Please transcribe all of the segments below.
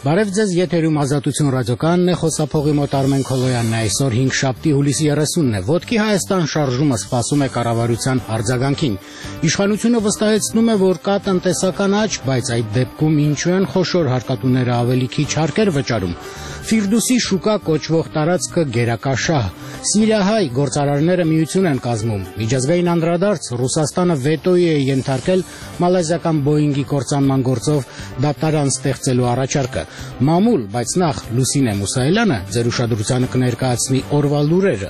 Բարև ձեզ, եթերում Ազատություն ռադիոկայանն է, խոսափողի մոտ Արմեն Քոլոյանն է, այսօր 5 շաբթի հուլիսի 30-ն է, ոտքի Հայաստան շարժումը սպասում է կառավարության արձագանքին, իշխանությունը վստահեցնում է, որ կա տնտեսական աճ, բայց այդ դեպքում ինչու են խոշոր հարկատուները ավելի քիչ հարկեր վճարում, Ֆիրդուսի շուկա կոչվող տարածքը գերակաշահ, Սիրիահայ գործարարները միություն են կազմում, միջազգային անդրադարձ Ռուսաստանը վետոյի է ենթարկել մալազիական Boeing-ի կործանման գործով դատարան ստեղծելու առաջարկը, մամուլ, բայց նախ Լուսինե Մուսայելյանը ձեր ուշադրությանը կներկայացնի օրվա լուրերը։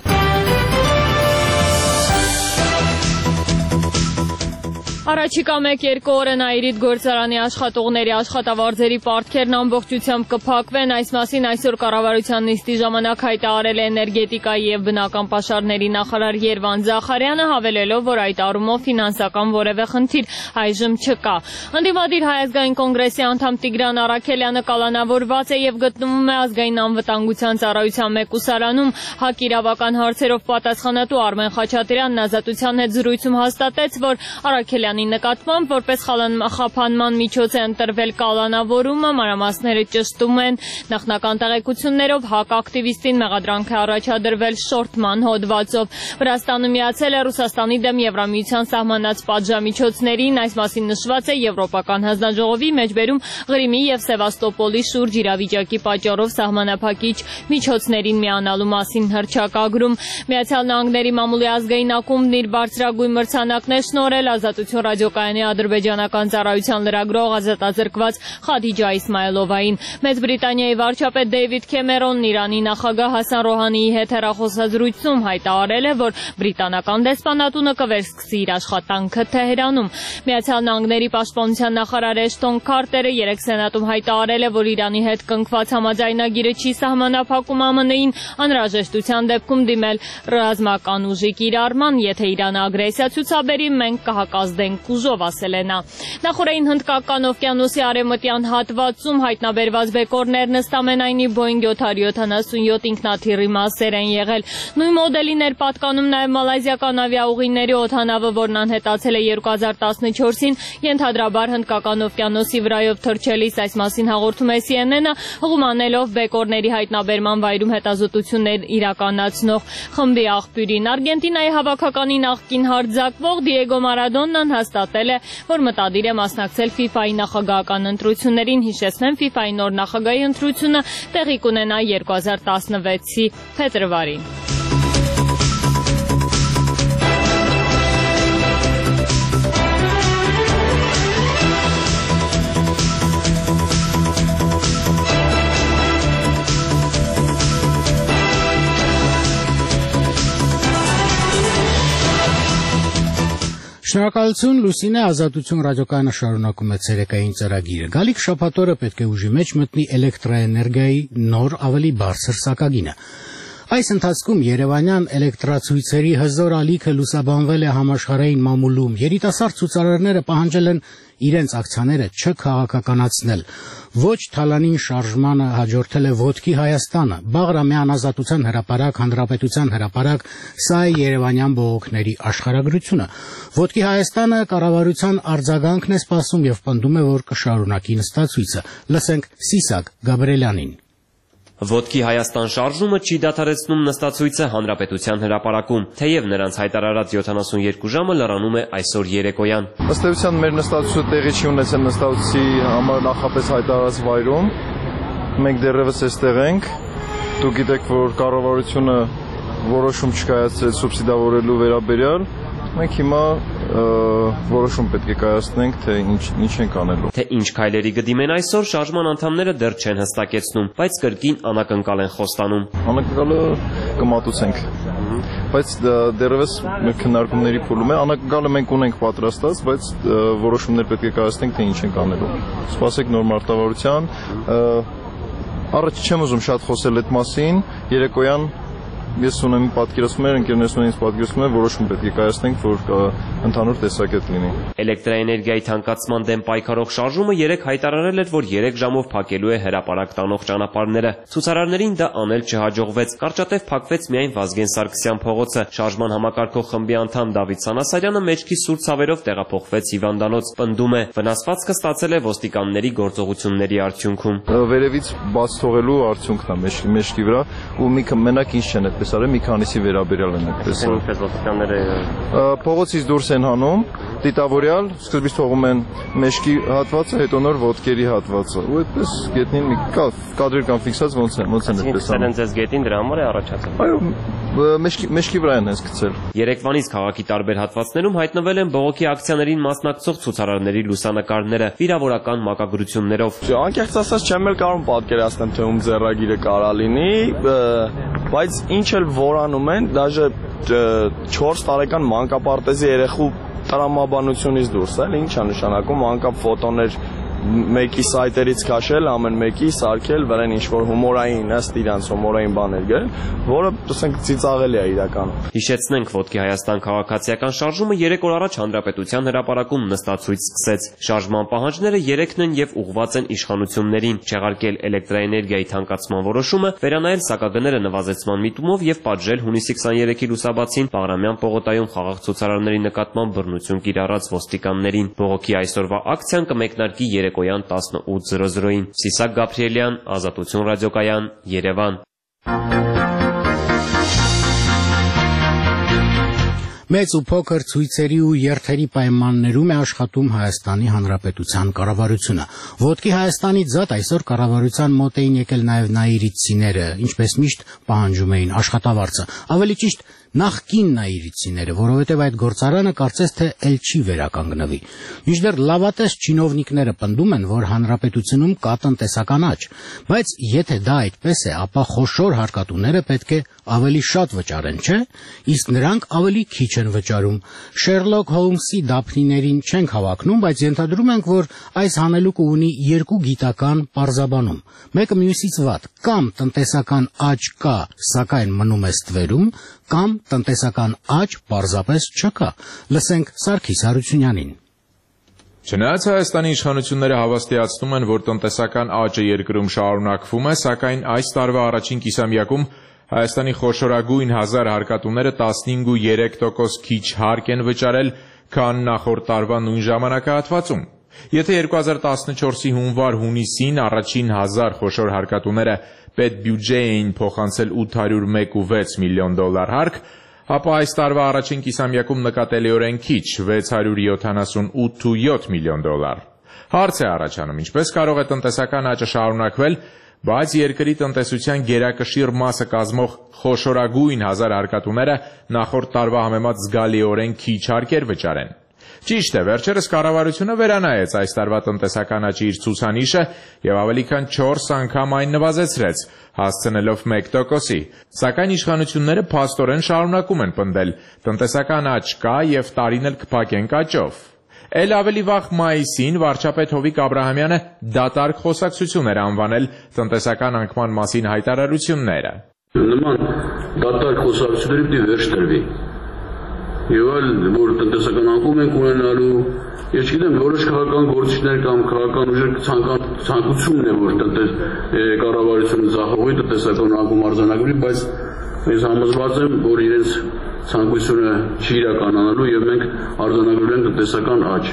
Առաջիկա 1-2 օրը Նաիրիդ գործարանի աշխատողների աշխատավարձերի պարտքերն ամբողջությամբ կփակվեն, այս մասին այսօր կառավարության նիստի ժամանակ հայտարարել է էներգետիկայի եւ բնական պաշարների նախարար Երվան Զախարյանը, հավելելով, որ այդ առումով ֆինանսական որևէ խնդիր այժմ չկա։ Ընդդիմադիր Հայ ազգային կոնգրեսի անդամ Տիգրան Առաքելյանը կալանավորված է եւ գտնվում է ազգային անվտանգության ծառայության մեկուսարանում, ՀԱԿ իրավական հարցերով պատասխանատու Արմեն Խաչատրյանն Ազատության հետ զրույցում հաստատեց, որ Առաքելյանը նկատմամբ որպես խափանման միջոց է ընտրվել կալանավորումը, մանրամասները ճշտում են, նախնական տեղեկություններով ՀԱԿ ակտիվիստին մեղադրանք է առաջադրվել շորթման հոդվածով։ Վրաստանը միացել է Ռուսաստանի դեմ Եվրամիության սահմանած պատժամիջոցներին, այս մասին նշված է Եվրոպական հանձնաժողովի մեջբերում Ղրիմի եւ Սևաստոպոլի շուրջ իրավիճակի պատճառով սահմանափակիչ միջոցներին միանալու մասին հռչակագրում։ Միացյալ Նահանգների մամուլի ազգային ակումբն իր բարձրագույն մրցանակն է շնորհել Ազատություն ռադիոկայանի ադրբեջանական ծառայության լրագրող ազատազրկված Խադիջա Իսմայելովային։ Մեծ Բրիտանիայի վարչապետ Դեյվիդ Քեմերոնն Իրանի նախագահ Հասան Ռոհանիի հետ հեռախոսազրույցում հայտարարել է, որ բրիտանական դեսպանատունը կվերսկսի իր աշխատանքը Թեհրանում։ Միացյալ Նահանգների պաշտպանության նախարար Էշթոն Քարտերը երեկ Սենատում հայտարարել է, որ Իրանի հետ կնքված համաձայնագիրը չի սահմանափակում ԱՄՆ-ին անհրաժեշտության դեպքում դիմել ռազմական ուժի կիրառման, եթե Իրանը ագրեսիա ցուցաբերի, մենք կհակազդենք ուժով, ասել է նա։ Նախորդին Հնդկական օվկիանոսի արևմտյան հատվածում հայտնաբերված բեկորներն ըստ ամենայնի Boeing 777 ինքնաթիռի մասեր են եղել։ Նույն մոդելին էր պատկանում նաև մալազիական ավիաուղիների օդանավը, որն անհետացել է 2014-ին, ենթադրաբար Հնդկական օվկիանոսի վրայով թռչելիս, այս մասին հաղորդում է CNN-ը, հղումանելով բեկորների հայտնաբերման վայրում հետազոտություններ իրականացնող խմբի աղբյուրին։ Արգենտինայի հավաքականի նախկին հարձակվող Դիեգո Մարադոննան հաստատել է, որ մտադիր է մասնակցել FIFA-ի նախագահական ընտրություններին, հիշեցնեմ, FIFA-ի նոր նախագահի ընտրությունը տեղի կունենա 2016-ի փետրվարին։ Շնորհակալություն, Լուսինե, Ազատություն ռադիոկայանը շարունակում է ցերեկային ծրագիրը։ Գալիք շաբաթօրը պետք է ուժի մեջ մտնի էլեկտրաէներգիայի նոր ավելի բարձր սակագինը։ Այս ընթացքում Երևանյան էլեկտրացույցերի հզոր ալիքը լուսաբանվել է համաշխարհային մամուլում։ Երիտասարդ ցուցարարները պահանջել են իրենց ակցիաները չքաղաքականացնել։ Ոչ թալանին շարժմանը հաջորդել է ոտքի Հայաստանը, Բաղրամյան ազատության հրապարակ, Հանրապետության հրապարակ, սա է Երևանյան բողոքների աշխարհագրությունը։ Ոտքի Հայաստանը կառավարության արձագանքն է սպասում եւ պնդում է, որ կշարունակի նստածույցը։ Լսենք Սիսակ Գաբրելյանին։ Ոտքի Հայաստան շարժումը չի դադարեցնում նստածույցը Հանրապետության հրապարակում, թեև նրանց հայտարարած 72 ժամը լրանում է այսօր երեկոյան։ Ըստ էության մեր նստածույցը տեղի չի ունեցել նստածույցի համար նախապես հայտարարած վայրում։ Մենք դեռևս այստեղ ենք։ Դուք գիտեք, որ կառավարությունը որոշում չկայացրեց սուբսիդավորելու վերաբերյալ։ Մենք հիմա որոշում պետք է կայացնենք, թե ինչ ենք անելու։ Թե ինչ քայլերի կդիմեն այսօր, շարժման անդամները դեռ չեն հստակեցնում, բայց կրկին անակնկալ են խոստանում։ Անակնկալը կմատուցենք, բայց դեռևս քննարկումների փուլում է։ Անակնկալը մենք ունենք պատրաստած, բայց որոշումներ պետք է կայացնենք, թե ինչ ենք անելու։ Սպասեք նոր մարտավարության։ Առաջ չեմ ուզում շատ խոսել այդ մասին, երեկոյան ես ունեմ պատկերացում եմ, ընկերներս ունեն ինձ պատկերացում են, որոշում պետք է կայացնենք, որ ընդհանուր տեսակետ լինի։ Էլեկտրաէներգիայի թանկացման դեմ պայքարող շարժումը 3 հայտարարել էր, որ 3 ժամով փակելու է հրապարակ տանող ճանապարհները։ Ցուցարարներին դա անել չհաջողվեց։ Կարճատև փակվեց միայն Վազգեն Սարգսյան փողոցը։ Շարժման համակարգող խմբի անդամ Դավիթ Սանասարյանը մեջքի սուր ցավերով տեղափոխվեց հիվանդանոց։ Պնդում է, վնասվածքը ստացել է ոստիկանների գործողությունների արդյունքում։ Վերևից բաց թողելու արդյունքն է մեջքի վրա ու մենակ ինչ չեն այդպես արել, մի քանիսի վերաբերյալ են այդպես։ Ինչպես ոստիկանները փողոցից դուրս են հանում, դիտավորյալ, սկզբից թողում են մեջքի հատվածը, հետո նոր ոտքերի հատվածը։ Ու այդպես գետնին մի կադրեր կան ֆիքսած ոնց են այդպես անում։ Ձեզ գետին դրա համար է առաջացել։ Այո, մեջքի վրա են հենց գցել։ Երեկվանից քաղաքի տարբեր հատվածներում հայտնվել են բողոքի ակցիաներին մասնակցող ցուցարարների լուսանկարները վիրավորական մակագրություններով։ Անկեղծ ասած չեմ էլ կարող պատկերացնել, թե ում ձեռագիրը կարա լինի, բայց ինչ էլ որանում են, դաժե 4 տարեկան մանկապարտեզի երեխու տրամաբանությունից դուրս էլ ինչ է նշանակում անկապ ֆոտոներ մեկի սայթերից քաշել, ամեն մեկի սարքել, վրան ինչ-որ հումորային, ըստ իրանց հումորային բաներ գրել, որը, ասենք, ծիծաղելի է իրականում։ Հիշեցնենք, Ոտքի Հայաստան քաղաքացիական շարժումը 3 օր առաջ Հանրապետության հրապարակում նստացույց սկսեց։ Շարժման պահանջները 3-ն են եւ ուղղված են իշխանություններին՝ չեղարկել էլեկտրաէներգիայի թանկացման որոշումը, վերանայել սակագները նվազեցման միտումով եւ պատժել հունիսի 23-ի լուսաբացին Բաղրամյան պողոտայում խաղաղ ցուցարարների նկատմամբ բռնություն կիրառած ոստիկաններին։ Բողոքի այսօրվա ակցիան կմեկնարկի երեկոյան 18:00-ին։ Սիսակ Գաբրիելյան, Ազատություն ռադիոկայան, Երևան։ Մեծ ու փոքր ցույցերի ու երթերի պայմաններում է աշխատում Հայաստանի Հանրապետության կառավարությունը։ Ոտքի Հայաստանից զատ այսօր կառավարության մոտ էին եկել նաև նաիրիցիները, ինչպես միշտ պահանջում էին աշխատավարձը։ Ավելի ճիշտ նախկին նաիրիցիները, որովհետև այդ գործարանը կարծես թե ել չի վերականգնվի։ Մինչդեռ լավատես չինովնիկները պնդում են, որ հանրապետությունում կա տնտեսական աճ, բայց եթե դա այդպես է, ապա խոշոր հարկատուները պետք է ավելի շատ վճարեն, չէ՞։ Իսկ նրանք ավելի քիչ են վճարում։ Շերլոկ Հոլմսի դափնիներին չենք հավակնում, բայց ենթադրում ենք, որ այս հանելուկը ունի երկու գիտական պարզաբանում։ Մեկը մյուսից վատ, կամ տնտեսական աճ կա, սակայն մնում է ստվերում, կամ տնտեսական աճ պարզապես չկա։ Լսենք Սարգիս Հարությունյանին։ Չնայած Հայաստանի իշխանությունները հավաստիացնում են, որ տնտեսական աճը երկրում շարունակվում է, սակայն այս տարվա առաջին կիսամյակում Հայաստանի խոշորագույն 1000 հարկատուները 15.3% քիչ հարկ են վճարել, քան նախորդ տարվա նույն ժամանակահատվածում։ Եթե 2014-ի հունվար-հունիսին առաջին 1000 խոշոր հարկատուները պետբյուջե էին փոխանցել $801.6 միլիոն հարկ, ապա այս տարվա առաջին կիսամյակում նկատելիորեն քիչ $678.7 միլիոն։ Հարց է առաջանում, ինչպես կարող է տնտեսական աճը շարունակվել, բայց երկրի տնտեսության գերակշիռ մասը կազմող խոշորագույն 1000 հարկատուները նախորդ տարվա համեմատ զգալիորեն քիչ հարկեր վճարեն։ Ճիշտ է, վերջերս կառավարությունը վերանայեց այս տարվա տնտեսական աճի իր ցուցանիշը եւ ավելի քան 4 անգամ այն նվազեցրեց, հասցնելով 1%-ի, սակայն իշխանությունները փաստորեն շարունակում են պնդել, տնտեսական աճ կա եւ տարին էլ կփակենք աճով։ Էլ ավելի վաղ մայիսին վարչապետ Հովիկ Աբրահամյանը դատարկ խոսակցություն էր անվանել տնտեսական անկման մասին հայտարարությունները։ Նման դատարկ խոսակցությունների պիտի վերջ տրվի։ Եվ այլ, որ տնտեսական անկում ենք ունենալու, ես գիտեմ, որոշ քաղաքական գործիչներ կամ քաղաքական ուժեր ցանկությունն է, որ կառավարությունը ձախողի տնտեսական անկում արձանագրի, բայց ես համոզված եմ, որ իրենց ցանկությունը չի իրականանալու եւ մենք արձանագրել ենք տնտեսական աճ։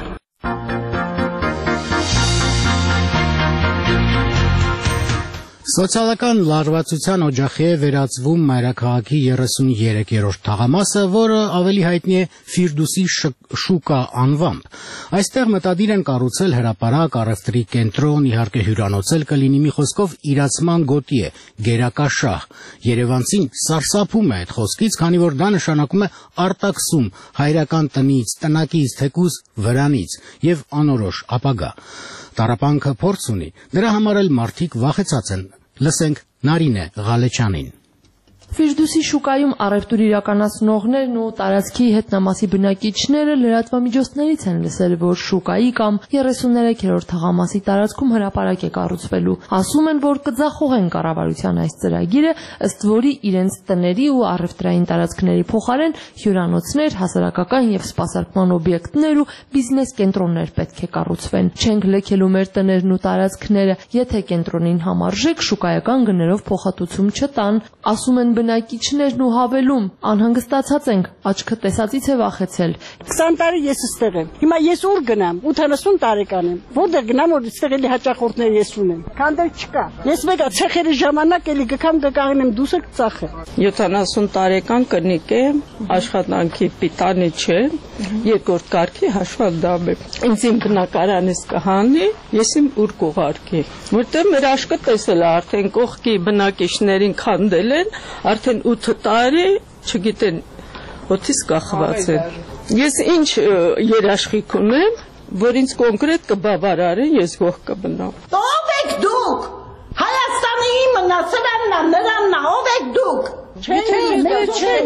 Սոցիալական լարվածության օջախի է վերածվում մայրաքաղաքի 33-րդ թաղամասը, որը ավելի հայտնի է Ֆիրդուսի շուկա անվամբ։ Այստեղ մտադիր են կառուցել հրապարակ, առևտրի կենտրոն, իհարկե հյուրանոցել կլինի, մի խոսքով իրացման գոտի է, գերակաշահ։ Երևանցին սարսափում է այդ խոսքից, քանի որ դա նշանակում է արտաքսում հայրական տնից, տնակից, թեկուզ վրանից եւ անորոշ ապագա։ Տառապանքը փորձ ունի, դրա համար էլ մարդիկ վախեցած են։ Լսենք Նարինե Ղալեչյանին։ Ֆիրդուսի շուկայում առևտուր իրականացնողներն ու տարածքի հետնամասի բնակիչները լրատվամիջոցներից են լսել, որ շուկայի կամ 33-րդ թաղամասի տարածքում հրապարակ է կառուցվելու։ Ասում են, որ կձախողեն կառավարության այս ծրագիրը, ըստ որի իրենց տների ու առևտրային տարածքների փոխարեն հյուրանոցներ, հասարակական եւ սպասարկման օբյեկտներ ու բիզնես կենտրոններ պետք է կառուցվեն։ Չենք լքելու մեր տներն ու տարածքները, եթե կենտրոնին համարժեք շուկայական գներով փոխհատուցում չտան, ասում են բնակիչներն ու հավելում, անհանգստացած ենք, աչքը տեսածից է վախեցել։ 20 տարի ես ստեղ եմ։ Հիմա ես ուր գնամ, 80 տարեկան եմ։ Որտեղ գնամ, որ ստեղ էլի հաճախորդներ ես ունեմ։ Քանդել չկա։ Ես մեկա ցեխերի ժամանակ էլի գկամ կկաղնեմ դուսը կծախը։ 70 տարեկան կնիկ եմ, աշխատանքի պիտանի չեմ, երկրորդ կարգի հաշվանդամ եմ։ Ինձ իմ բնակարանից կհանի, ես իմ ուր կուղարկի։ Որտեղ մեր աշկը տեսել է արդեն կողքի բնակիչներին քանդել են, արդեն 8 տարի, չգիտեն, օդից կախված են։ Ես ինչ երաշխիք ունեմ, որ ինձ կոնկրետ կբավարարեն, ես գող կմնամ։ Ո՞վ եք դուք։ Հայաստանի իմն է, սրանն է, նրանն է, ով եք դուք։ Չեն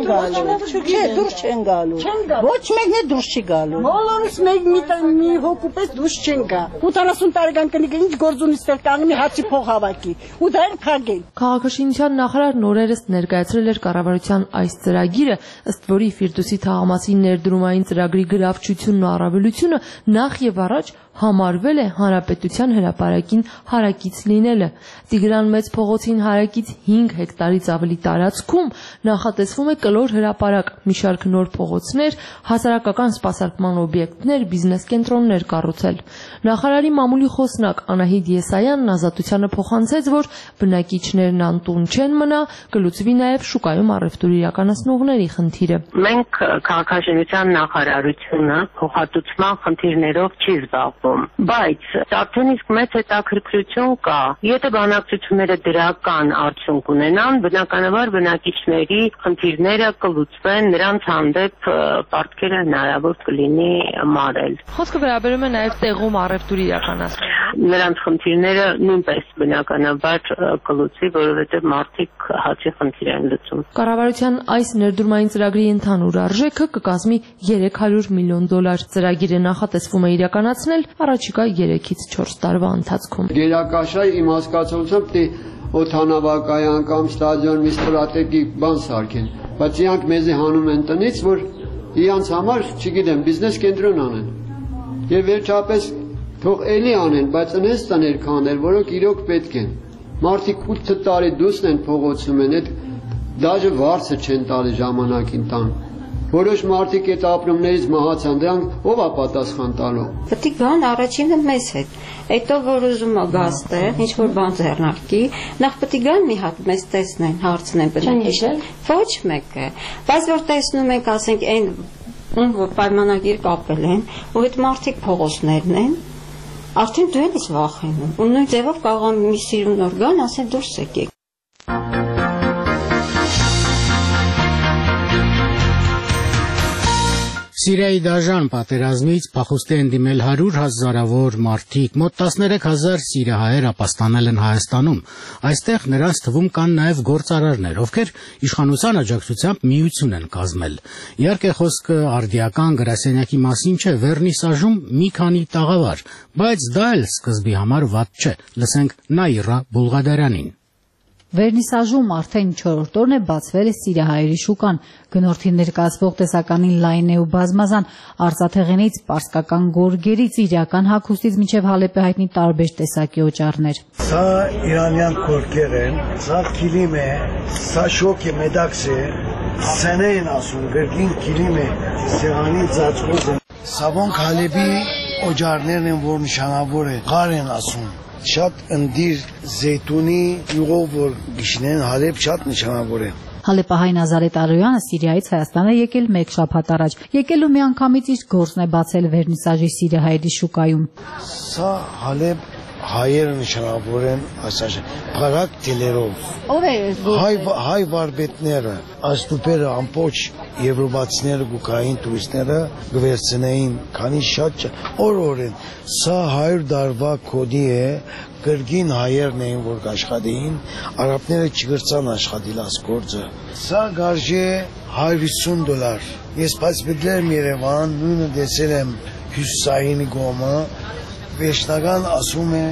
դուրս չեն գալու։ Ոչ մեկն է դուրս չի գալու։ Բոլորս մի հոգու պես դուրս չեն գա։ 80 տարեկան կնիկը ինչ գործ ունի ստեղ կանգնի հացի փող հավաքի։ Ու դա են փակել։ Քաղաքաշինության նախարարն օրերս ներկայացրել էր կառավարության այս ծրագիրը, ըստ որի Ֆիրդուսի թաղամասի ներդրումային ծրագրի գրավչությունն ու առավելությունը նախ եւ առաջ համարվել է հանրապետության հրապարակին հարակից լինելը։ Տիգրան Մեծ փողոցին հարակից 5 հեկտարից ավելի տարածքում նախատեսվում է կլոր հրապարակ, մի շարք նոր փողոցներ, հասարակական սպասարկման օբյեկտներ, բիզնես կենտրոններ կառուցել։ Նախարարի մամուլի խոսնակ Անահիտ Եսայանն Ազատությանը փոխանցեց, որ բնակիչներն անտուն չեն մնա, կլուծվի նաև շուկայում առևտուր իրականացնողների խնդիրը։ Մենք քաղաքաշինության նախարարությունը փոխհատուցման խնդիրներով չի զբաղվում, բայց արդեն իսկ մեծ հետաքրքրություն կա։ Եթե բանակցությունները դրական արդյունք ունենան, բնականաբար բնակիչների խնդիրները կլուծվեն, նրանց հանդեպ պարտքերը հնարավոր կլինի մարել։ Խոսքը վերաբերում է նաև տեղում առևտուր իրականացնել։ Նրանց խնդիրները նույնպես բնականաբար կլուծվի, որովհետև մարդիկ հացի խնդիր են լուծում։ Կառավարության այս ներդրումային ծրագրի ընդհանուր արժեքը կկազմի $300 միլիոն։ Ծրագիրը նախատեսվում է իրականացնել առաջիկա 3-ից 4 տարվա ընթացքում։ Գերակաշարի իմ հասկացությամբ թե օդանավակայան կամ ստադիոն մի ստրատեգիկ բան սարքեն, բայց իրանք մեզի հանում են տնից, որ իրանց համար, չգիտեմ, բիզնես կենտրոն անեն։ Եվ վերջապես թող էլի անեն, բայց ընես տներ քանդել, որոնք իրոք պետք են։ Մարդիկ 8 տարի դուսն են փողոցում են, այդ դաժե վարձը չեն տալի ժամանակին տան։ Որոշ մարդիկ այդ ապրումներից մահացան, դրանք ով է պատասխան տալու։ Պետք է գան առաջինը մեզ հետ։ Հետո որ ուզում է գաստը, ինչ որ բան ձեռնարկի, նախ պետք է գան մի հատ մեզ տեսնեն, հարցնեն բնակիչներ։ Ոչ մեկը, բայց որ տեսնում ենք, ասենք այն որ պայմանագիր կապել են, ու այդ մարդիկ փողոցներն են, արդեն դու ես վախենում։ Ու նույն ձևով կարող է մի սիրուն նոր գան, ասեն դուրս եկեք։ Սիրիայի դաժան պատերազմից փախուստի են դիմել 100,000-ավոր մարդիկ, մոտ 13,000 սիրիահայեր ապաստանել են Հայաստանում։ Այստեղ նրանց թվում կան նաև գործարարներ, ովքեր իշխանության աջակցությամբ միություն են կազմել։ Իհարկե խոսքը արդիական գրասենյակի մասին չէ, վերնիսաժում մի քանի տաղավար, բայց դա էլ սկզբի համար վատ չէ։ Լսենք Նաիրա Բուլղադարյանին։ Վերնիսաժում արդեն 4-րդ օրն է բացվել է սիրիահայերի շուկան, գնորդի ներկայացվող տեսականին լայն է ու բազմազան, արծաթեղենից, պարսկական գորգերից, իրական հագուստից մինչև Հալեպի հայտնի տարբեր տեսակի օճառներ։ Սա իրանյան գորգեր են, սա կիլիմ է, սա շոկ է, մեդաքս է, սենե են ասում, գրգին կիլիմ է, սեղանի ծածկոց են։ Սավոնք Հալեպի օճառներն են, որ նշանավոր է, ղար են ասում։ Շատ ընդիր զեյթունի յուղով որ գիշնեն Հալեպ շատ նշանավոր է։ Հալեպահայ Նազարեթ Արոյանը Սիրիայից Հայաստան է եկել մեկ շաբաթ առաջ։ Եկել ու միանգամից իր գործն է բացել վերնիսաժի սիրիահայերի շուկայում։ Սա Հալեպ հայերը նշանավոր են ասած փարակ տիլերով ով է հայ վարպետները աստուպերը ամբողջ եվրոպացիները գուկային տուրիստները գվերցնեին քանի շատ օրորեն սա 100 տարվա կոդի է կրգին հայերն էին որ աշխատեին արաբները չգրցան աշխատել աս գործը սա գարժե $150 ես բայց բդլեմ Երևան նույնը դեսել եմ հյուսիսային գոմը Վերջնական ասում է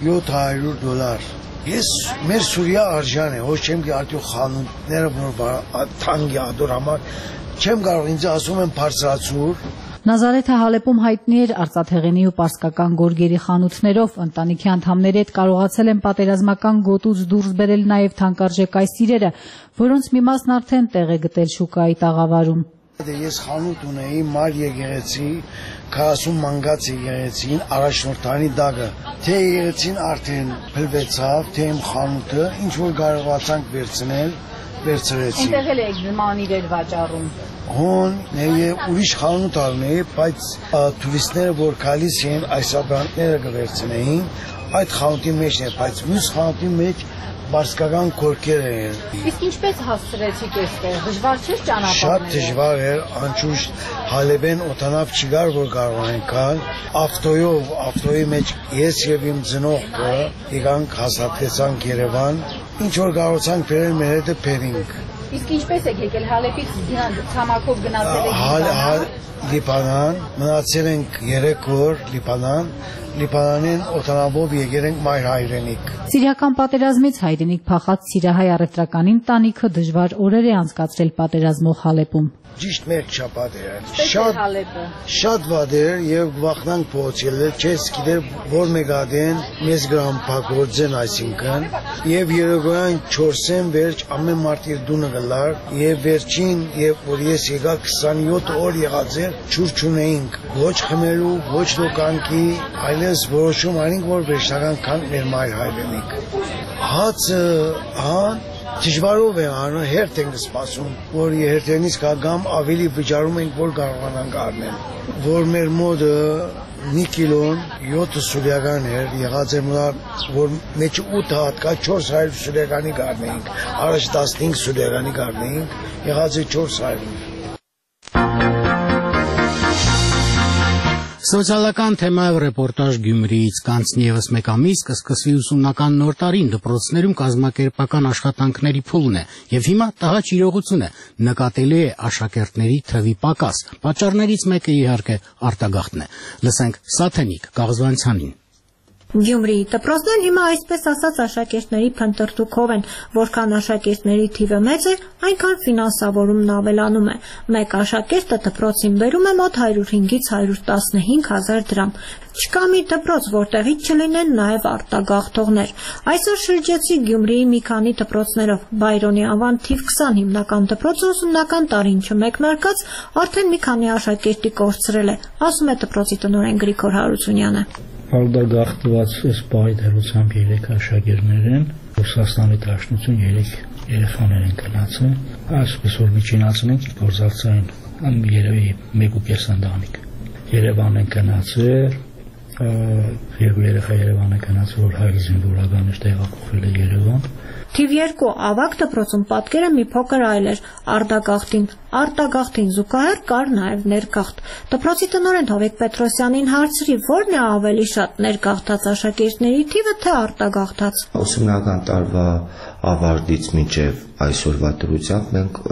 $700 Ես մեր Սուրիա արժան է ոչ չեմ գի արդյոք խանութները որ թանգի ադոր համար չեմ կարող ինձ ասում եմ բարձրացուր Նազարեթը Հալեպում հայտնի էր արծաթեղենի ու պարսկական գորգերի խանութներով ընտանիքի անդամների հետ կարողացել են պատերազմական գոտուց դուրս բերել նաև թանկարժեք այս իրերը որոնց մի մասն արդեն տեղ է գտել շուկայի տաղավարում Ես խանութ ունեի մար եկեղեցի 40 մանգած եկեղեցին առաջնորդանի դագը թե եկեղեցին արդեն փլվեցավ թե իմ խանութը ինչ որ կարողացանք վերցնել վերցրեցի Այնտեղ էլ եք մանիրեր վաճառում Հոն ուրիշ խանութ արնեի բայց տուրիստները որ գալիս են այս ապրանքները կվերցնեին այդ խանութի մեջն է բայց մյուս խանութի մեջ Բարսկական կորկեր են։ Իսկ ինչպես հասցրեցիք այստեղ։ Դժվար չէ ճանապարհները։ Շատ դժվար էր, անշուշտ Հալեբեն օտանավ չգար որ կարողանանք գալ։ Ավտոյի մեջ ես եւ իմ ծնողքը եկանք հաստատեցանք Երևան։ Ինչ որ կարողացանք բերել մեր հետը բերինք։ Իսկ ինչպես եք եկել Հալեպից ցամաքով գնացել եք Լիբանան, մնացել ենք 3 օր Լիբանանին օտանավով եկել ենք մայր հայրենիք։ Սիրիական պատերազմից հայրենիք փախած սիրահայ առևտրական ընտանիքը դժվար օրեր է անցկացրել պատերազմող Հալեպում։ Ճիշտ մեկ շաբաթ էր։ Շատ վատ էր եւ վախնանք փոխել, չես գիտեր որ մեգադեն մեզ գրամ փակորձեն այսինքն եւ երեգոյան 4-ին վերջ ամեն մարդ իր դունը գլար եւ վերջին եւ որ ես եկա 27 օր եղած էր ճուր չունեինք ոչ խմելու ոչ լոկանքի այլես որոշում արինք որ վերջնական կան մեր մայր հայրենիք հացը Դժվարով է անում, հերթ ենք սպասում, որ հերթենից կգամ ավելի վճարում ենք, որ կարողանանք առնել։ Որ մեր մոդը մի կիլոն 7 սուրիական էր, եղած է որ մեջ 8 հատկա 400 սուրիականի կառնեինք, առաջ 15 սուրիականի կառնեինք, եղած է 400։ Սոցիալական թեմայով ռեպորտաժ Գյումրիից կանցնի ևս մեկ ամիս կսկսվի ուսումնական նոր տարին դպրոցներում կազմակերպական աշխատանքների փուլն է եւ հիմա տհաճ իրողություն է նկատելի է աշակերտների թվի պակաս պատճառներից մեկը իհարկե արտագաղթն է լսենք Սաթենիկ Կաղզվանցյանին Գյումրիի դպրոցներն հիմա այսպես ասած աշակերտների փնտրտուքով են, որքան աշակերտների թիվը մեծ է, այնքան ֆինանսավորումն ավելանում է։ Մեկ աշակերտը դպրոցին բերում է մոտ 105-ից 115 հազար դրամ։ Չկա մի դպրոց, որտեղից չլինեն նաև արտագաղթողներ։ Այսօր շրջեցի Գյումրիի մի քանի դպրոցներով։ Բայրոնի անվան թիվ 20 հիմնական դպրոցը ուսումնական տարին չմեկնարկած արդեն մի քանի աշակերտի կորցրել է, ասում է դպրոցի տնօրեն Գրիգոր Հարությունյանը։ Արտագաղթված սպայի դերությամբ 3 աշակերտներ են, Ռուսաստանի Դաշնություն 3 երեխաներ են գնացել, այսպես որ միջինացել են գործակցային երևի 1.5 ընտանիք։ Երևան են գնացել, երկու երեխա Երևան են գնացել, որ հայ զինվորականներ տեղափոխվել է Երևան։ Թիվ 2 ավագ դպրոցում պատկերը մի փոքր այլ էր արտագաղթին զուգահեռ կար նաև ներգաղթ։ Դպրոցի տնօրեն Հովիկ Պետրոսյանին հարցրի, որն է ավելի շատ ներգաղթած աշակերտների թիվը թե արտագաղթած։ Ուսումնական տարվա ավարտից մինչև այսօրվա դրությամբ մենք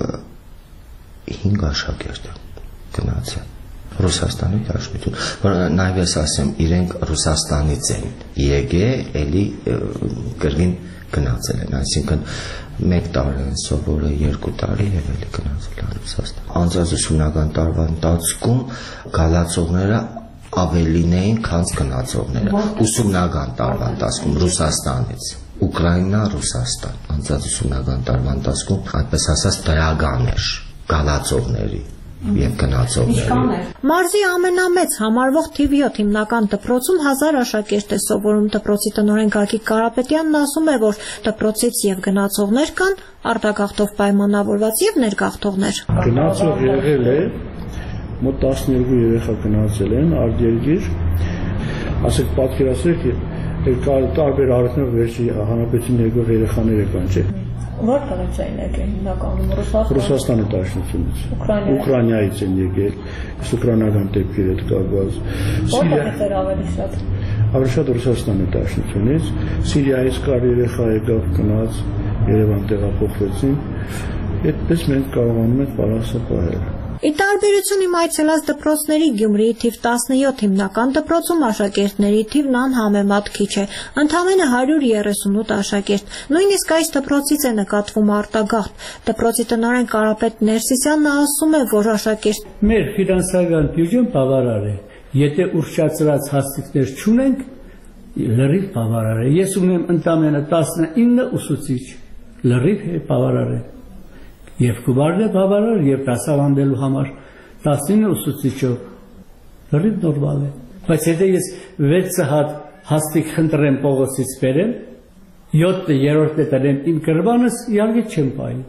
5 աշակերտ գնացել Ռուսաստանի Դաշնություն, որ նաև ես ասեմ, իրենք Ռուսաստանից են եկել, էլի գրին գնացել են, այսինքն 1 տարի են սովորել, 2 տարի եւ էլի գնացել են Ռուսաստան։ Անցած ուսումնական տարվա ընթացքում գալացողները ավելին էին, քան գնացողները։ Ուսումնական տարվա ընթացքում Ռուսաստանից, Ուկրաինա, Ռուսաստան։ Անցած ուսումնական տարվա ընթացքում այդպես ասած դրական էր գալացողների եւ գնացողների։ Մարզի ամենամեծ համարվող թիվ 7 հիմնական դպրոցում 1000 աշակերտ է սովորում։ Դպրոցի տնօրեն Գագիկ Կարապետյանն ասում է, որ դպրոցից եւ գնացողներ կան, արտագաղթով պայմանավորված եւ ներգաղթողներ։ Գնացող եղել է մոտ 12 երեխա գնացել են արտերգիր։ Ասեք պատկերացրեք տարբեր առիթներով վերջի հանրապետության ներգող երեխաներ եկան, չէ։ Որտեղ են եկել հիմնականում Ռուսաստանի Դաշնությունից, Ուկրաինայից են եկել, իսկ ուկրաինական դեպքեր հետ կապված։ Որտեղ է ավելի շատ։ Ավելի շատ Ռուսաստանի Դաշնությունից, Սիրիայից կար երեխա եկավ գնաց, Երևան տեղափոխվեցին, այդպես մենք կարողանում ենք պարասը պահել։ Ի տարբերություն իմ այցելած դպրոցների Գյումրիի թիվ 17 հիմնական դպրոցում աշակերտների թիվն անհամեմատ քիչ է, ընդամենը 138 աշակերտ։ Նույնիսկ այս դպրոցից է նկատվում արտագաղթ։ Դպրոցի տնօրեն Կարապետ Ներսիսյանն ասում է, որ աշակերտ մեր ֆինանսական բյուջեն բավարար է։ Եթե ուռճացրած հաստիկներ չունենք, լրիվ բավարար է։ Ես ունեմ ընդամենը 19 ուսուցիչ, լրիվ բավարար է։ Եվ գումարն է բավարար, եւ դասավանդելու համար 19 ուսուցիչով լրիվ նորմալ է։ Բայց եթե ես 6 հատ հաստիկ խնդրեմ փողոցից բերեմ, 7-րդը դրեմ իմ գրվանս, իհարկե չեմ պահի։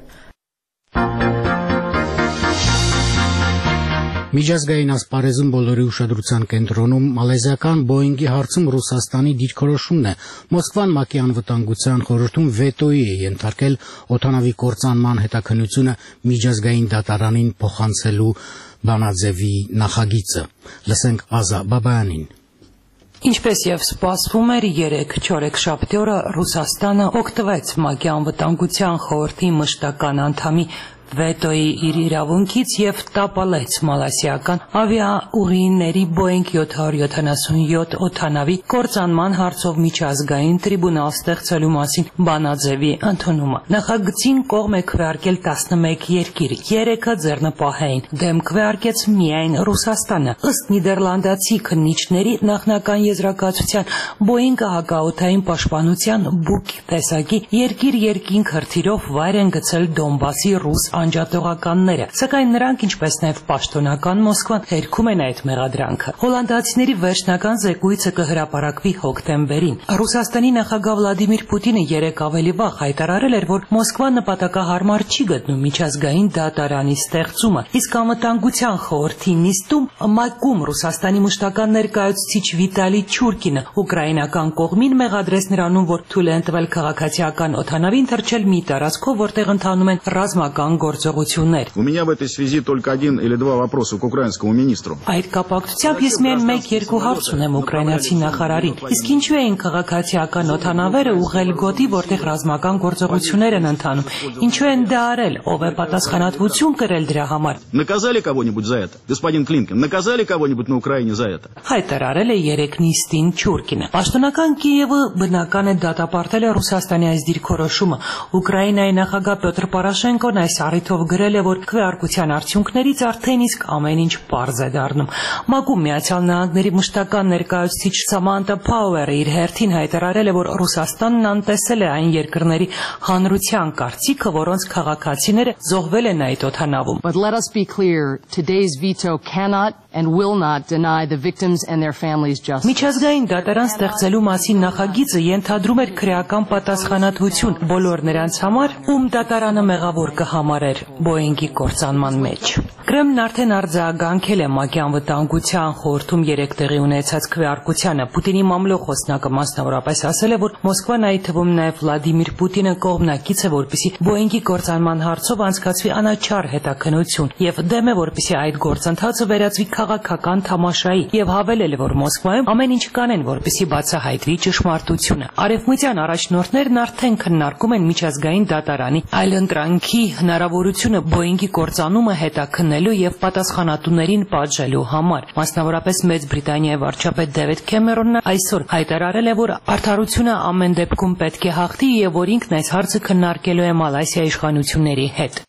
Միջազգային ասպարեզում բոլորի ուշադրության կենտրոնում մալեզիական Boeing-ի հարցում Ռուսաստանի դիրքորոշումն է։ Մոսկվան ՄԱԿ-ի անվտանգության խորհրդում վետոյի է ենթարկել օդանավի կործանման հետաքննությունը միջազգային դատարանին փոխանցելու բանաձևի նախագիծը։ Լսենք Ազա Բաբայանին։ Ինչպես եւ սպասվում էր 3-4 օրը Ռուսաստանը օգտվեց ՄԱԿ-ի անվտանգության խորհրդի մշտական անդամի վետոյի իր իրավունքից եւ տապալեց մալազիական ավիաուղիների Boeing 777 օդանավի կործանման հարցով միջազգային տրիբունալ ստեղծելու մասին բանաձևի ընդունումը։ Նախագծին կողմ է քվեարկել 11 երկիր, 3-ը ձեռնպահային, դեմ քվեարկեց միայն Ռուսաստանը։ Ըստ նիդերլանդացի քննիչների նախնական եզրակացության Boeing-ը հակաօդային պաշտպանության բուկ տեսակի երկիր-երկինք հրթիռով վայր են գցել Դոնբասի ռուս անջատողականները, սակայն նրանք, ինչպես նաև պաշտոնական Մոսկվան, հերքում են այդ մեղադրանքը։ Հոլանդացիների վերջնական զեկույցը կհրապարակվի հոկտեմբերին։ Ռուսաստանի նախագահ Վլադիմիր Պուտինը 3 ավելի վաղ հայտարարել էր, որ Մոսկվան նպատակահարմար չի գտնում միջազգային դատարանի ստեղծումը, իսկ անվտանգության խորհրդի նիստում ՄԱԿ-ում Ռուսաստանի մշտական ներկայացուցիչ Վիտալի Չուրկինը ուկրաինական կողմին մեղադրեց նրանում, որ թույլ է ընտրվել քաղաքացիական օդանավին թռչել մի տարածքով, որտեղ ընթանում են ռազմական գործողություններ։ У меня в этой связи только 1 или 2 вопроса к украинскому министру. Այդ կապակցությամբ ես միայն 1-2 հարց ունեմ ուկրաինացի նախարարին։ Իսկ ինչու էին քաղաքացիական օդանավերը ուղղել գոտի, որտեղ ռազմական գործողություններ են ընթանում։ Ինչու են դա արել, ով է պատասխանատվություն կրել դրա համար։ Наказали кого-нибудь за это? Господин Клинкен, наказали кого-нибудь на Украине за это? Հայտարարել է 3 նիստին Չուրկինը։ Պաշտոնական Կիևը բնական է դատապարտել է Ռուսաստանի այս դիրքորոշումը։ Ուկրաինայի նախագահ Պյոտր Պորոշենկոն այս առիթով գրել է, որ քվեարկության արդյունքներից արդեն իսկ ամեն ինչ պարզ է դառնում։ ՄԱԿ-ում Միացյալ Նահանգների մշտական ներկայացուցիչ Սամանթա Փաուերը իր հերթին հայտարարել է, որ Ռուսաստանն անտեսել է այն երկրների հանրության կարծիքը, որոնց քաղաքացիները զոհվել են այդ օդանավում։ But let us be clear, today's veto cannot and will not deny the victims and their families justice. Միջազգային դատարան ստեղծելու մասին նախագիծը ենթադրում էր քրեական պատասխանատվություն բոլոր նրանց համար, ում դատարանը մեղավոր կհամարեր Boeing-ի կործանման մեջ։ Կրեմլն արդեն արձագանքել է ՄԱԿ-ի անվտանգության խորհրդում 3 տեղի ունեցած քվեարկությանը։ Պուտինի մամլոյ խոսնակը մասնավորապես ասել է, որ Մոսկվան, այդ թվում նաև Վլադիմիր Պուտինը կողմնակից է, որպեսզի Boeing-ի կործանման հարցով անցկացվի անաչառ հետաքննություն եւ դեմ է, որպեսզի այդ գործընթացը վերածվի քաղաքական թամաշայի եւ հավելել է, որ Մոսկվայում ամեն ինչ կանեն, որպեսզի բացահայտվի ճշմարտությունը։ Արևմտյան առաջնորդներն արդեն քննարկում են միջազգային դատարանի այլընտրանքի հնարավորությունը Boeing-ի կործանումը հետաքննելու եւ պատասխանատուներին պատժելու համար։ Մասնավորապես Մեծ Բրիտանիայի վարչապետ Դեվիդ Քեմերոնն այսօր հայտարարել է, որ արդարությունը ամեն դեպքում պետք է հաղթի եւ որ ինքն այս հարցը քննարկելու է Մալայսիայի իշխանությունների հետ։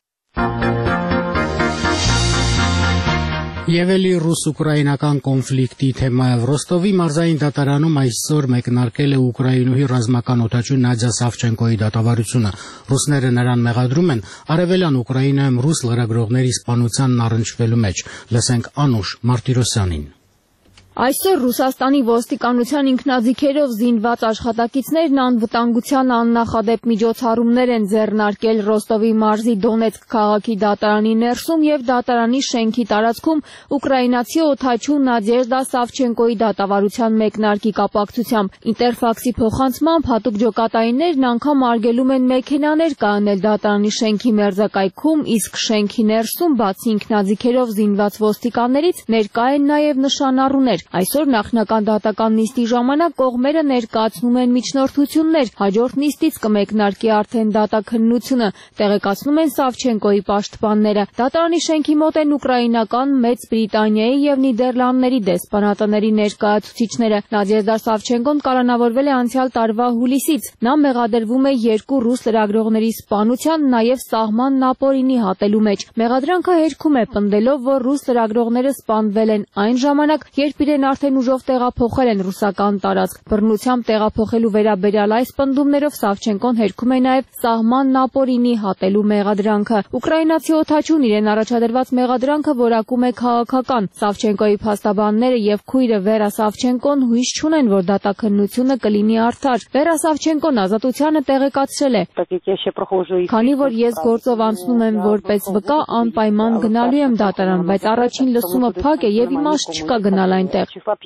Եվելի ռուս-ուկրաինական կոնֆլիկտի թեմայով Ռոստովի մարզային դատարանում այսօր մեկնարկել է ուկրաինուհի ռազմական օդաչու Նադյա Սավչենկոյի դատավարությունը։ Ռուսները նրան մեղադրում են արևելյան Ուկրաինայում ռուս լրագրողների սպանությանն առնչվելու մեջ։ Լսենք Անուշ Մարտիրոսյանին։ Այսօր Ռուսաստանի ոստիկանության ինքնաձիգերով զինված աշխատակիցներն անվտանգության աննախադեպ միջոցառումներ են ձեռնարկել Ռոստովի մարզի Դոնեցկ քաղաքի դատարանի ներսում եւ դատարանի շենքի տարածքում ուկրաինացի օդաչու Նադեժդա Սավչենկոյի դատավարության մեկնարկի կապակցությամբ։ Ինտերֆաքսի փոխանցմամբ հատուկ ջոկատայիններն անգամ արգելում են մեքենաներ կայանել դատարանի շենքի մերձակայքում, իսկ շենքի ներսում բացի ինքնաձիգերով զինված ոստիկաններից ներկա են նաեւ նշանառուներ։ Այսօր նախնական դատական նիստի ժամանակ կողմերը ներկայացնում են միջնորդություններ, հաջորդ նիստից կմեկնարկի արդեն դատաքննությունը, տեղեկացնում են Սավչենկոյի պաշտպանները։ Դատարանի շենքի մոտ են ուկրաինական, Մեծ Բրիտանիայի եւ Նիդերլանդների դեսպանատների ներկայացուցիչները։ Նադեժդա Սավչենկոն կալանավորվել է անցյալ տարվա հուլիսից։ Նա մեղադրվում է 2 ռուս լրագրողների սպանության, նաեւ սահման ապօրինի հատելու մեջ։ Մեղադրանքը հերքում է պնդելով, որ ռուս լրագրողները սպանվել են այն ժամանակ, երբ իրեն արդեն ուժով տեղափոխել են ռուսական տարածք։ Բռնությամբ տեղափոխելու վերաբերյալ այս պնդումներով Սավչենկոն հերքում է նաև սահման ապօրինի հատելու մեղադրանքը։ Ուկրաինացի օդաչուն իրեն առաջադրված մեղադրանքը որակում է քաղաքական։ Սավչենկոյի փաստաբանները եւ քույրը Վերա Սավչենկոն հույս չունեն, որ դատաքննությունը կլինի արդար։ Վերա Սավչենկոն ազատությանը տեղեկացրել է. «Քանի որ ես գործով անցնում եմ որպես վկա, անպայման գնալու եմ դատարան, բայց առաջին լսումը փակ է եւ իմաստ չկա գնալ այնտեղ»։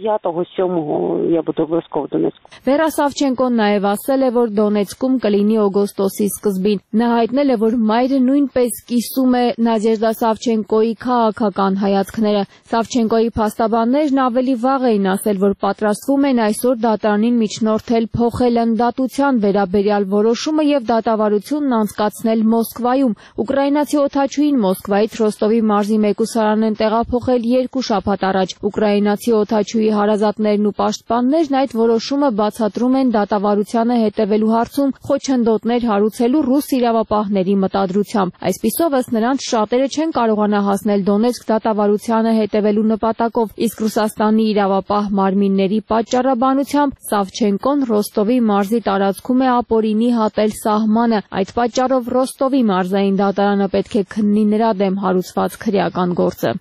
Վերա Սավչենկոն նաև ասել է, որ Դոնեցկում կլինի օգոստոսի սկզբին։ Նա հայտնել է, որ մայրը նույնպես կիսում է Նադեժդա Սավչենկոյի քաղաքական հայացքները։ Սավչենկոյի փաստաբաններն ավելի վաղ էին ասել, որ պատրաստվում են այսօր դատարանին միջնորդել փոխել ընդդատության վերաբերյալ որոշումը եւ դատավարությունն անցկացնել Մոսկվայում։ Ուկրաինացի օդաչուին Մոսկվայից Ռոստովի մարզի մեկուսարան են տեղափոխել 2 շաբաթ առաջ։ Ուկրաինացի օդաչուի հարազատներն ու պաշտպաններն այդ որոշումը բացատրում են դատավարությանը հետևելու հարցում խոչընդոտներ հարուցելու ռուս իրավապահների մտադրությամբ։ Այսպիսով ըստ նրանց շատերը չեն կարողանա հասնել Դոնեցկ դատավարությանը հետևելու նպատակով, իսկ Ռուսաստանի իրավապահ մարմինների պատճառաբանությամբ Սավչենկոն Ռոստովի մարզի տարածքում է ապօրինի հատել սահմանը։ Այդ պատճառով Ռոստովի մարզային դատարանը պետք է քննի նրա դեմ հարուցված քրեական գործը։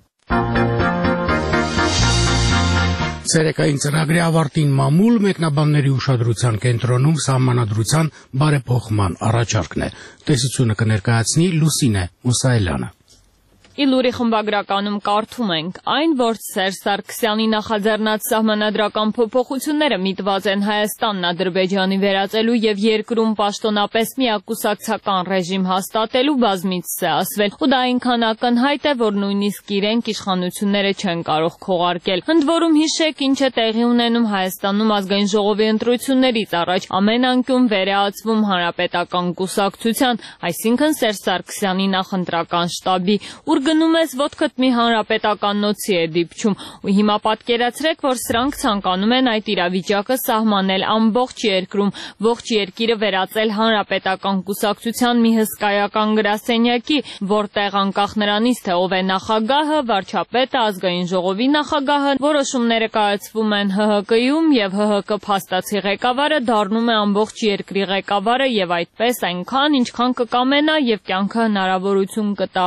Ցերեկային ծրագրի ավարտին մամուլ մեկնաբանների ուշադրության կենտրոնում սահմանադրության բարեփոխման առաջարկն է։ Տեսությունը կներկայացնի Լուսինե Մուսայելյանը։ Իլուրի խմբագրականում կարդում ենք. այն, որ Սերժ Սարգսյանի նախաձեռնած սահմանադրական փոփոխությունները միտված են Հայաստանն Ադրբեջանի վերածելու եւ երկրում պաշտոնապես միակուսակցական ռեժիմ հաստատելու բազմիցս է ասվել, ու դա այնքան ակնհայտ է, որ նույնիսկ իրենք իշխանությունները չեն կարող քողարկել։ Ընդ որում հիշեք, ինչ է տեղի ունենում Հայաստանում ազգային ժողովի ընտրություններից առաջ, ամեն անկյուն վերահացվում հանրապետական կուսակցության, այսինքն Սերժ Սարգսյանի նախընտրական շտաբի, ուր գնում ես ոտքդ մի հանրապետական նոցի է դիպչում, ու հիմա պատկերացրեք, որ սրանք ցանկանում են այդ իրավիճակը սահմանել ամբողջ երկրում, ողջ երկիրը վերածել հանրապետական կուսակցության մի հսկայական գրասենյակի, որտեղ անկախ նրանից, թե ով է նախագահը, վարչապետը, ազգային ժողովի նախագահը, որոշումները կայացվում են ՀՀԿ-ում եւ ՀՀԿ փաստացի ղեկավարը դառնում է ամբողջ երկրի ղեկավարը եւ այդպես այնքան, ինչքան կկամենա եւ կյանքը հնարավորություն կտա։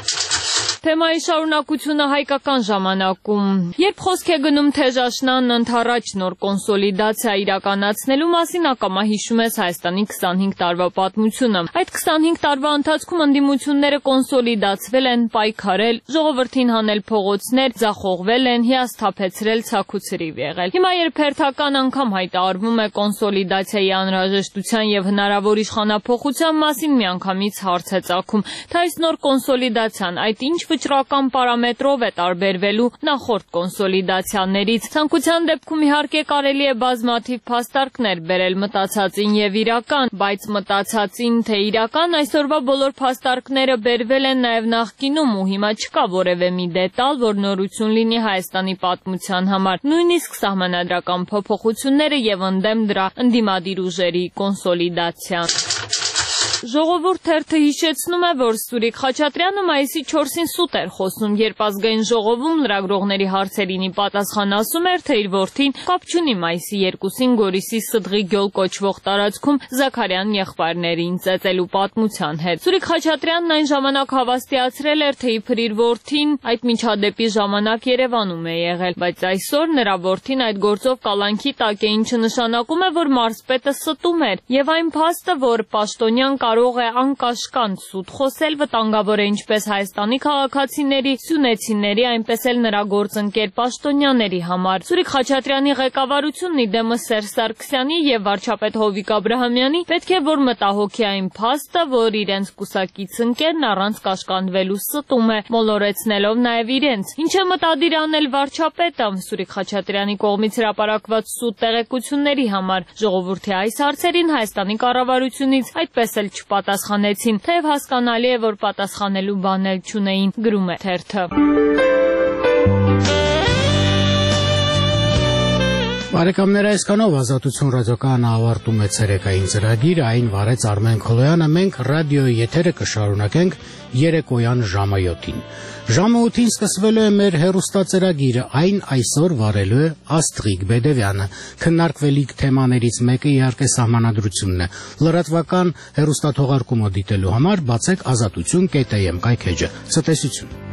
Թեմայի շարունակությունը հայկական ժամանակում։ Երբ խոսք է գնում Թեժաշնան ընդառաջ նոր կոնսոլիդացիա իրականացնելու մասին, ակամա հիշում ես Հայաստանի 25 տարվա պատմությունը։ Այդ 25 տարվա ընթացքում ընդդիմությունները կոնսոլիդացվել են, պայքարել, ժողովրդին հանել փողոցներ, ձախողվել են, հիասթափեցրել, ցաքուցրիվ եղել։ Հիմա երբ հերթական անգամ հայտարարվում է կոնսոլիդացիայի անհրաժեշտության եւ հնարավոր իշխանափոխության մասին, միանգամից հարց է ծագում, թե այս նոր կոնսոլիդացիան այդ ինչ վճռական պարամետրով է տարբերվելու նախորդ կոնսոլիդացիաներից։ Ցանկության դեպքում իհարկե կարելի է բազմաթիվ փաստարկներ բերել մտածածին եւ իրական, բայց մտածածին թե իրական այսօրվա բոլոր փաստարկները բերվել են նաեւ նախկինում ու հիմա չկա որևէ մի դետալ, որ նորություն լինի Հայաստանի պատմության համար, նույնիսկ սահմանադրական փոփոխությունները եւ ընդդեմ դրա ընդդիմադիր ուժերի կոնսոլիդացիան։ Ժողովուրդ թերթը հիշեցնում է, որ Սուրիկ Խաչատրյանը մայիսի 4-ին սուտ էր խոսում, երբ ազգային ժողովում լրագրողների հարցերին պատասխան ասում էր, թե իր որդին կապ չունի մայիսի 2-ին Գորիսի Սդղի գյուլ կոչվող տարածքում Զաքարյան եղբայրներին ծեծելու պատմության հետ։ Սուրիկ Խաչատրյանն այն ժամանակ հավաստիացրել էր, թե իբր իր որդին այդ միջադեպի ժամանակ Երևանում է եղել, բայց այսօր նրա որդին այդ գործով կալանքի տակ է, ինչը նշանակում է, որ մարզպետը ստում էր, եւ այն փաստը, որ պաշտոնյան կարող է անկաշկանդ սուտ խոսել, վտանգավոր է ինչպես Հայաստանի քաղաքացիների, սյունեցիների, այնպես էլ նրա գործընկեր պաշտոնյաների համար։ Սուրիկ Խաչատրյանի ղեկավարությունն իդեմս Սերժ Սարգսյանի եւ վարչապետ Հովիկ Աբրահամյանի պետք է որ մտահոգի այն փաստը, որ իրենց կուսակից ընկերն առանց կաշկանդվելու ստում է, մոլորեցնելով նաեւ իրենց։ Ինչ է մտադիր անել վարչապետը Սուրիկ Խաչատրյանի կողմից հրապարակված սուտ տեղեկությունների համար։ Ժողովրդի այս հարցերին Հայաստանի կառավարությունից այդպես էլ չպատասխանեցին, թեև հասկանալի է, որ պատասխանելու բան էլ չունեին, գրում է թերթը։ Բարեկամներ, այսքանով Ազատություն ռադիոկայանը ավարտում է ցերեկային ծրագիրը, այն վարեց Արմեն Քոլոյանը, մենք ռադիոյի եթերը կշարունակենք երեկոյան ժամը 7-ին։ Ժամը 8-ին սկսվելու է մեր հեռուստածրագիրը, այն այսօր վարելու է Աստղիկ Բեդևյանը։ Քննարկվելիք թեմաներից մեկը իհարկե սահմանադրությունն է։ Լրատվական հեռուստաթողարկումը դիտելու համար բացեք azatutun.am կայքեջը։ Ցտեսություն։